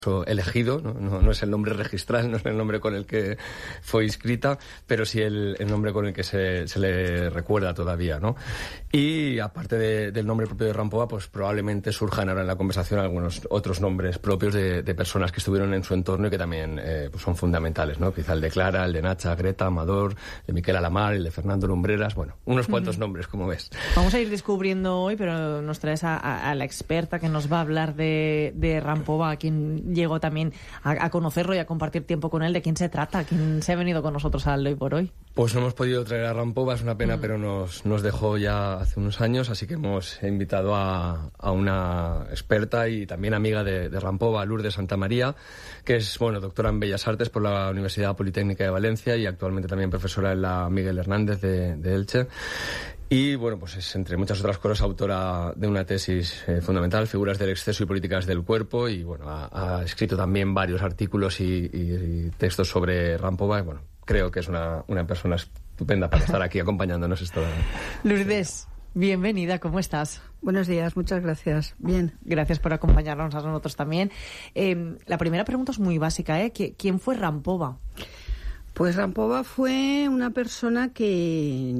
elegido, no es el nombre registral, no es el nombre con el que fue inscrita, pero sí el nombre con el que se le recuerda todavía, ¿no? Y aparte del nombre propio de Rampova, pues probablemente surjan ahora en la conversación algunos otros nombres propios de personas que estuvieron en su entorno y que también pues son fundamentales, ¿no? Quizá el de Clara, el de Nacha, Greta, Amador, el de Miquel Alamar, el de Fernando Lumbreras, bueno, unos cuantos nombres, como ves. Vamos a ir descubriendo hoy, pero nos traes a la experta que nos va a hablar de Rampova, a quien llegó también a conocerlo y a compartir tiempo con él. ¿De quién se trata? ¿Quién se ha venido con nosotros al Hoy por Hoy? Pues no hemos podido traer a Rampova, es una pena, pero nos dejó ya hace unos años, así que hemos invitado a una experta y también amiga de Rampova, Lourdes Santamaría, que es, doctora en Bellas Artes por la Universidad Politécnica de Valencia y actualmente también profesora en la Miguel Hernández de Elche. Y pues es, entre muchas otras cosas, autora de una tesis fundamental, Figuras del exceso y políticas del cuerpo, y ha escrito también varios artículos y textos sobre Rampova, y creo que es una persona estupenda para estar aquí acompañándonos esta Lourdes, bienvenida, ¿cómo estás? Buenos días, muchas gracias. Bien. Gracias por acompañarnos a nosotros también. La primera pregunta es muy básica, ¿quién fue Rampova? Pues Rampova fue una persona que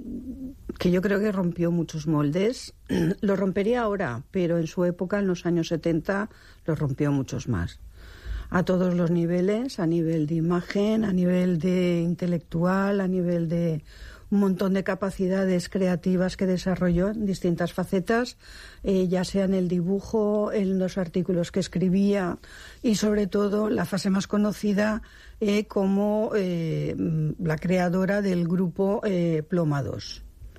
yo creo que rompió muchos moldes. Lo rompería ahora, pero en su época, en los años 70, lo rompió muchos más. A todos los niveles, a nivel de imagen, a nivel de intelectual, a nivel de un montón de capacidades creativas que desarrolló en distintas facetas, ya sea en el dibujo, en los artículos que escribía y sobre todo la fase más conocida como la creadora del grupo Ploma 2.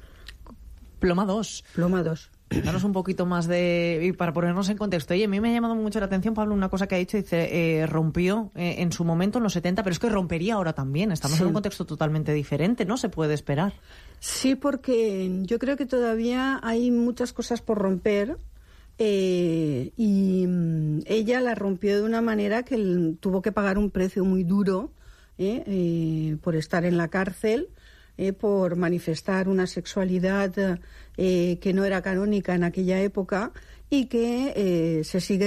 Ploma 2. Ploma 2. Danos un poquito más para ponernos en contexto. A mí me ha llamado mucho la atención, Pablo, una cosa que ha dicho, dice, rompió en su momento, en los 70, pero es que rompería ahora también. Estamos en un contexto totalmente diferente, ¿no? Se puede esperar. Sí, porque yo creo que todavía hay muchas cosas por romper y ella la rompió de una manera que tuvo que pagar un precio muy duro por estar en la cárcel, por manifestar una sexualidad que no era canónica en aquella época y que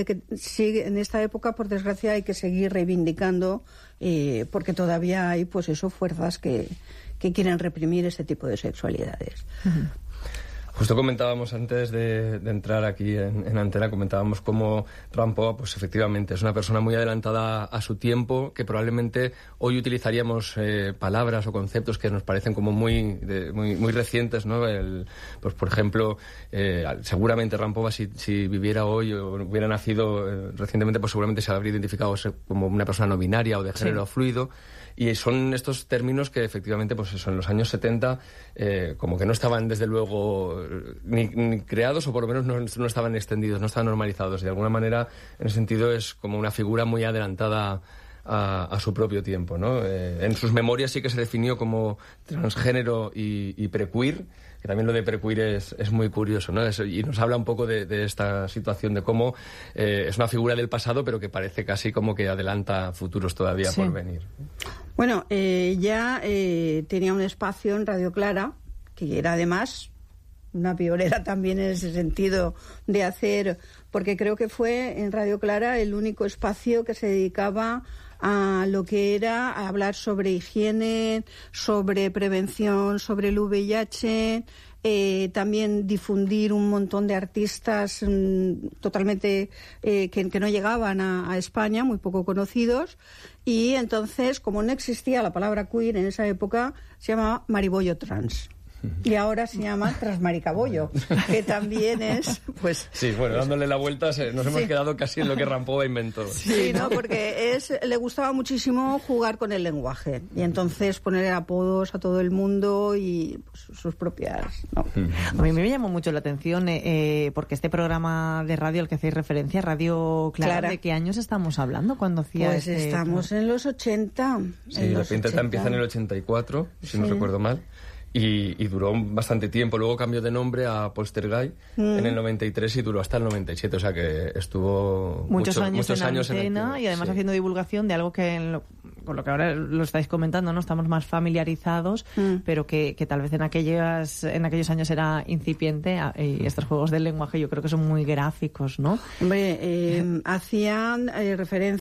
sigue en esta época, por desgracia, hay que seguir reivindicando porque todavía hay fuerzas que quieren reprimir este tipo de sexualidades. Uh-huh. Justo comentábamos antes de entrar aquí en antena, comentábamos cómo Rampova, pues efectivamente, es una persona muy adelantada a su tiempo, que probablemente hoy utilizaríamos palabras o conceptos que nos parecen como muy recientes, ¿no? Pues por ejemplo, seguramente Rampova, si viviera hoy o hubiera nacido recientemente, pues seguramente se habría identificado como una persona no binaria o de género fluido. Y son estos términos que efectivamente, pues eso, en los años 70, como que no estaban desde luego ni creados, o por lo menos no estaban extendidos, no estaban normalizados. De alguna manera, en ese sentido, es como una figura muy adelantada a su propio tiempo, ¿no? En sus memorias sí que se definió como transgénero y prequeer, que también lo de prequeer es muy curioso, ¿no? Y nos habla un poco de esta situación de cómo es una figura del pasado, pero que parece casi como que adelanta futuros todavía por venir. Bueno, ella tenía un espacio en Radio Clara, que era además una pionera también en ese sentido de hacer, porque creo que fue en Radio Clara el único espacio que se dedicaba a lo que era a hablar sobre higiene, sobre prevención, sobre el VIH, también difundir un montón de artistas totalmente que no llegaban a España, muy poco conocidos, y entonces, como no existía la palabra queer en esa época, se llamaba Maribollo Trans. Y ahora se llama Transmaricabollo, que también es, pues... Sí, dándole la vuelta nos hemos quedado casi en lo que Rampova inventó. Sí, ¿no? Porque le gustaba muchísimo jugar con el lenguaje y entonces poner apodos a todo el mundo y sus propias, ¿no? A mí me llamó mucho la atención porque este programa de radio al que hacéis referencia, Radio Clara, ¿de qué años estamos hablando cuando hacía Pues estamos en los 80. Sí, la pinta empieza en el 84, si no recuerdo mal. Y duró bastante tiempo. Luego cambió de nombre a Poltergeist en el 93 y duró hasta el 97. O sea que estuvo muchos años en años antena y además haciendo divulgación de algo que por lo que ahora lo estáis comentando, ¿no? Estamos más familiarizados, pero que tal vez en aquellos años era incipiente, y estos juegos del lenguaje yo creo que son muy gráficos, ¿no? Hombre, hacían referencia